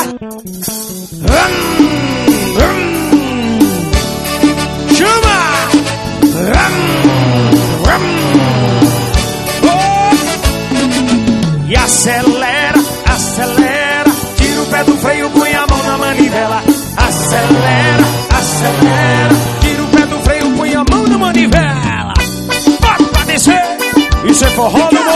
Chama! E acelera, acelera. Tira o pé do freio, põe a mão na manivela. Acelera, acelera. Tira o pé do freio, põe a mão na manivela. Bota pra descer. Isso é forró.